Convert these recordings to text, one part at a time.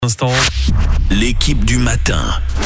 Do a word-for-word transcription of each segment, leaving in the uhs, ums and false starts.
Instant. L'équipe du matin.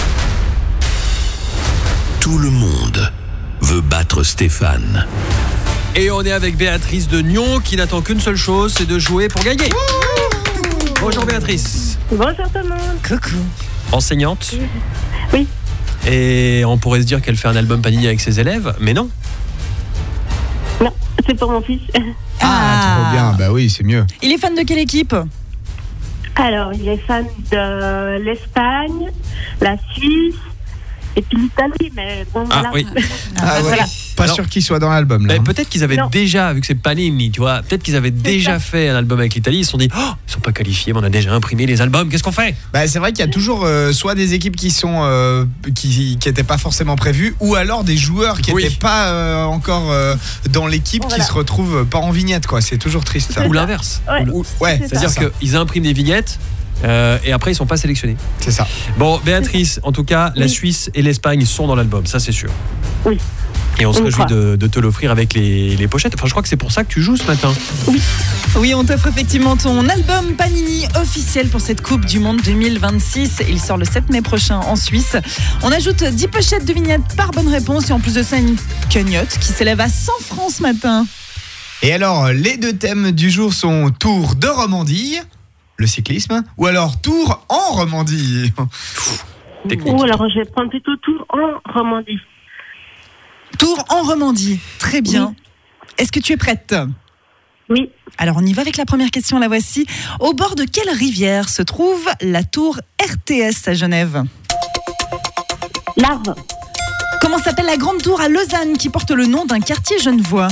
Tout le monde veut battre Stéphane. Et on est avec Béatrice de Nyon qui n'attend qu'une seule chose, c'est de jouer pour gagner. Bonjour Béatrice. Bonjour tout le monde. Coucou. Enseignante. Oui. Et on pourrait se dire qu'elle fait un album Panini avec ses élèves, mais non. Non, c'est pour mon fils. Ah, Trop bien, bah oui, c'est mieux. Il est fan de quelle équipe? Alors, il est fan de l'Espagne, la Suisse et puis l'Italie, mais bon, Ah voilà. oui. Ah ouais. Voilà. Pas Alors- sûr qu'il soit dans l'album là. Mais peut-être qu'ils avaient Non. déjà, vu que c'est Panini, tu vois, peut-être qu'ils avaient déjà fait un album avec l'Italie, ils se sont dit, oh, ils sont pas qualifiés, mais on a déjà imprimé les albums, qu'est-ce qu'on fait? Bah, c'est vrai qu'il y a toujours euh, soit des équipes qui sont euh, qui qui étaient pas forcément prévues, ou alors des joueurs qui Oui. étaient pas euh, encore euh, dans l'équipe Voilà. qui se retrouvent pas en vignette quoi. C'est toujours triste ça. Ou l'inverse. Ouais. Ou- Ou- ouais, C'est C'est-à-dire c'est ça. qu'ils impriment des vignettes euh, et après ils sont pas sélectionnés. C'est ça. Bon, Béatrice, en tout cas, la Oui. Suisse et l'Espagne sont dans l'album, ça c'est sûr. Oui. Et on se On y réjouit croit. de, de te l'offrir avec les, les pochettes. Enfin, je crois que c'est pour ça que tu joues ce matin. Oui, on t'offre effectivement ton album Panini officiel pour cette Coupe du Monde deux mille vingt-six. Il sort le sept mai prochain en Suisse. On ajoute dix pochettes de vignettes par bonne réponse et en plus de ça, une cagnotte qui s'élève à cent francs ce matin. Et alors, les deux thèmes du jour sont Tour de Romandie, le cyclisme, ou alors Tour en Romandie. Technique. Ou alors, je vais prendre plutôt Tour en Romandie. Tour en Romandie. Très bien. Est-ce que tu es prête? Oui. Alors on y va avec la première question, la voici. Au bord de quelle rivière se trouve la tour R T S à Genève? Larve. Comment s'appelle la grande tour à Lausanne qui porte le nom d'un quartier genevois?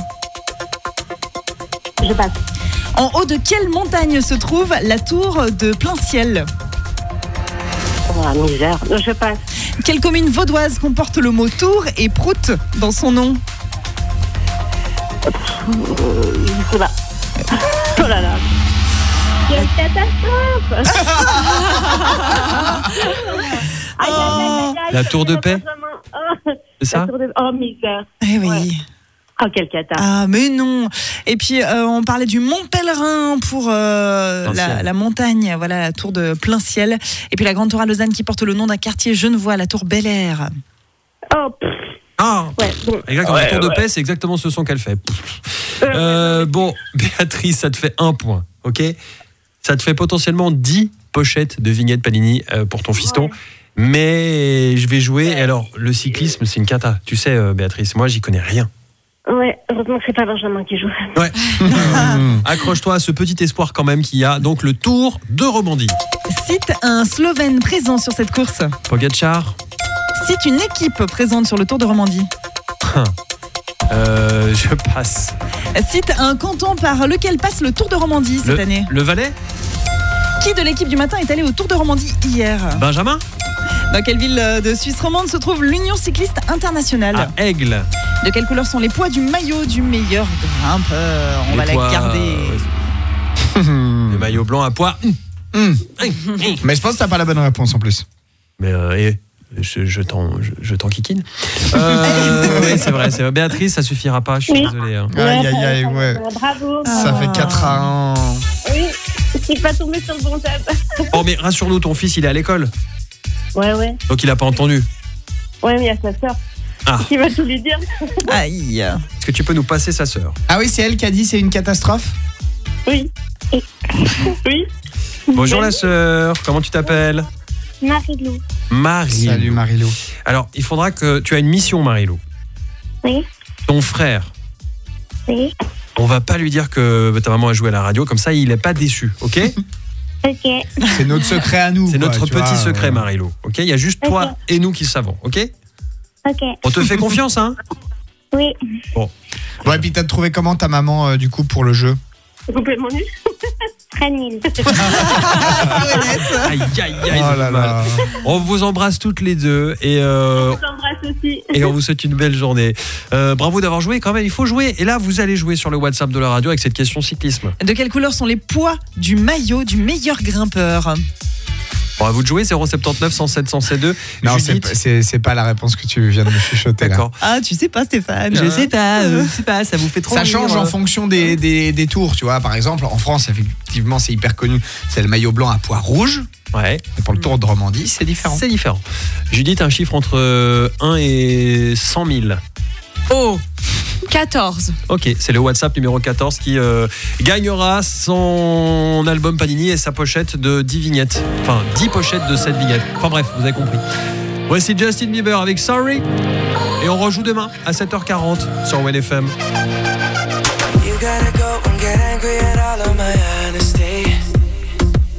Je passe. En haut de quelle montagne se trouve la tour de plein ciel? Oh, la misère. Je passe. Quelle commune vaudoise comporte le mot tour et prout dans son nom? Euh, je sais pas. Oh là là. Quelle catastrophe. Aïe, aïe, aïe, aïe, aïe. La tour de paix, Oh, c'est ça? la tour de... oh misère. Eh oui. Ouais. Oh, quelle cata. Ah mais non. Et puis euh, on parlait du Mont Pèlerin pour euh, Plein la, ciel. la montagne, voilà la tour de plein ciel. Et puis la grande tour à Lausanne qui porte le nom d'un quartier genevois, la tour Bel Air. Oh, pff. Ah, Ouais, bon. exactement. Ouais, la tour de ouais. paix, c'est exactement ce son qu'elle fait. Euh, Euh, bon, Béatrice, ça te fait un point, ok? Ça te fait potentiellement dix pochettes de vignettes Panini euh, pour ton fiston. Ouais. Mais je vais jouer. Et alors, le cyclisme, c'est une cata. Tu sais, euh, Béatrice, moi, j'y connais rien. Ouais, heureusement que c'est pas Benjamin qui joue. Ouais. Accroche-toi à ce petit espoir quand même qu'il y a. Donc, le Tour de Romandie. Cite un Slovène présent sur cette course. Pogacar. Cite une équipe présente sur le Tour de Romandie. Euh, je passe. Cite un canton par lequel passe le Tour de Romandie cette Le, année. le Valais. Qui de l'équipe du matin est allé au Tour de Romandie hier? Benjamin. Dans quelle ville de Suisse romande se trouve l'Union cycliste internationale? À Aigle. De quelle couleur sont les poids du maillot du meilleur grimpeur? On Les va poids, la garder. euh, Le maillot blanc à poids. Hum. Mais je pense que t'as pas la bonne réponse en plus. Mais euh, eh, je, je t'en je, je t'en kikine. Euh, oui, c'est vrai, c'est vrai. Béatrice, ça suffira pas, je suis Oui. désolé. hein. Aïe, aïe, aïe, ouais. Bravo. Ça fait quatre à un. Oui, je suis pas tombée sur le bon thème. Oh, mais rassure-nous, ton fils, il est à l'école. Ouais, ouais. Donc il a pas entendu. Ouais, mais il y a sa sœur. Ah. Qui va tout lui dire. Aïe. Est-ce que tu peux nous passer sa sœur? Ah oui, c'est elle qui a dit c'est une catastrophe. Oui. Oui. Bonjour la sœur, comment tu t'appelles? Marie-Lou. Marie. Salut Marilou. Alors, il faudra que tu as une mission, Marilou. Oui. Ton frère, Oui. on va pas lui dire que ta maman a joué à la radio, comme ça il est pas déçu, ok? Ok. C'est notre secret à nous. C'est quoi, notre tu petit vois, secret, euh. Marilou, ok? Il y a juste toi Ok. et nous qui le savons, ok? Ok. On te fait confiance, hein? Oui. Bon, et puis t'as trouvé comment ta maman euh, du coup pour le jeu? Complètement nul. Très nul. Aïe, aïe, aïe, Oh ça fait là mal. là. On vous embrasse toutes les deux et, euh, Je t'embrasse aussi. et on vous souhaite une belle journée. Euh, bravo d'avoir joué quand même, il faut jouer. Et là, vous allez jouer sur le WhatsApp de la radio avec cette question cyclisme. De quelle couleur sont les poids du maillot du meilleur grimpeur? Bon, à vous de jouer, zéro sept-neuf, cent sept, cent deux. Non, c'est, Judith. c'est, c'est pas la réponse que tu viens de me chuchoter là. D'accord. Ah, tu sais pas, Stéphane. Je sais pas, euh, je sais pas, ça vous fait trop Ça rire, change en euh. fonction des, des, des tours, tu vois. Par exemple, en France, effectivement, c'est hyper connu. C'est le maillot blanc à pois rouge. Ouais, Et pour le tour de Romandie, c'est différent. c'est différent. Judith, un chiffre entre euh, un et cent mille. Oh, quatorze. Ok, c'est le WhatsApp numéro quatorze qui euh, gagnera son album Panini et sa pochette de dix vignettes. Enfin, dix pochettes de sept vignettes. Enfin bref, vous avez compris. Voici Justin Bieber avec Sorry. Et on rejoue demain à sept heures quarante sur W N F M. You gotta go and get angry at all of my honesty.